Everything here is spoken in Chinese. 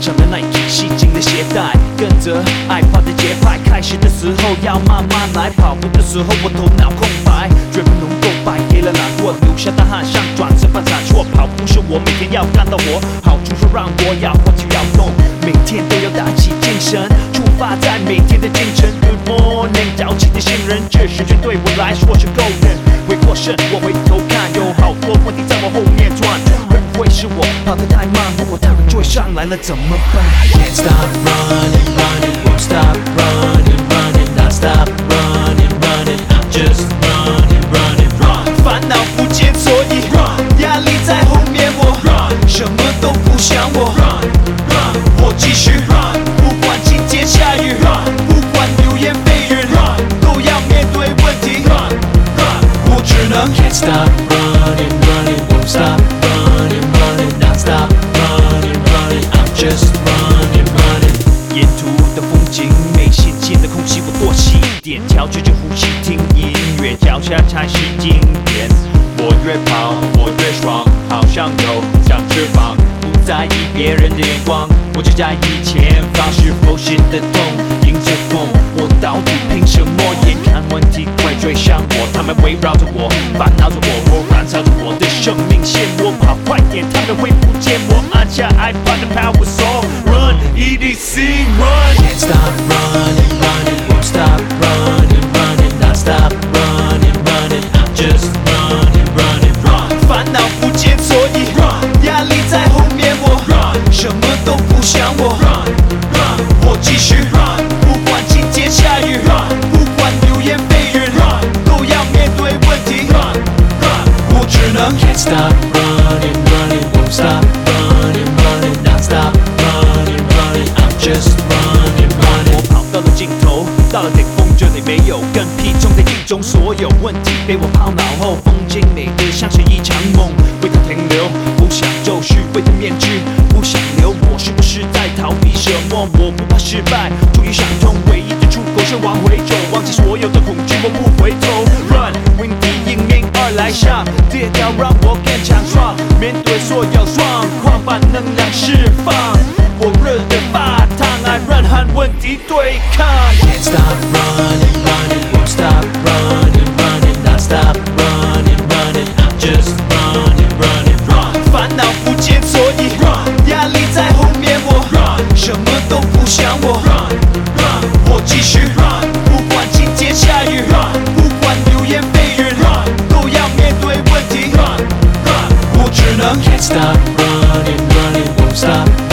上了 Nike 细紧的鞋带，跟着爱跑的节拍。开始的时候要慢慢来，跑步的时候我头脑空白，绝不能够败给了懒惰，留下的汗像转身犯差错。跑步是我每天要干到活，好处是让我要活就要动，每天都要打起精神，出发在每天的进程。Good morning， 早起的新人，这时间对我来说是够人。回过神，我回头看，有好多问题在我后面转，会不会是我跑得太慢？如果他们追上来了怎么办 ？Can't stop running, running, won't stop running, running, not stop running, running, I'm just running, running, run. 烦恼不见所以 run， 压力在后面我 run， 什么都不想我 run, run， 我继续 run， 不管晴天下雨 run， 不管流言蜚语 run， 都要面对问题 run， run， 我只能 Can't stop running, running, won't stop running, running, not stop running, running, I'm just running, running. 沿途的风景美，新鲜的空气我多吸一点，调节着呼吸，听音乐，脚下才是经典。我越跑我越爽，好像有长翅膀，不在意别人的眼光，我只在意前方是否行得通。迎着风，我到底凭什么？眼看问题快追上我，他们围绕着我，烦恼着我燃烧着我的生命线。我跑快点，他们会不见我。按下 iPod 的 Power Song Run EDC Run。 Can't stop running, running, won't stop running, running, not stop running, running, I'm just running, running, run. 烦恼不见所以 run， 压力在后面我 run， 什么都不想我 run， run， 我继续 run， 不管晴天下雨 run， 不管流言蜚语 run， 都要面对问题 run， run， 我只能 Can't stop running, running, won't stop running, running, not stop running, running, I'm just running, running. 我跑到了尽头，到了顶峰，这里没有跟屁中的一种，所有问题被我抛脑后，风景美得像是一场梦，为它停留，不想周续，为它面具，不想留，我是不是在逃避什么？我不怕失败，终于想通，唯一的出口是往回走，忘记所有的恐惧，我不回头。Run， 问题迎面而来上，跌倒让我更强壮，面对所有状况，把能量释放。我热得发烫，I run 和问题对抗。 Can't stop running, running, won't stop running, running, not stop running, running, I'm just running, running, run. 烦恼不见所以 run， 压力在后面我 run， 什么都不想我 run， run， 我继续 run， 不管晴天下雨 run， 不管流言蜚语 run， 都要面对问题 run， run， 我只能 Can't stop running, running, won't stop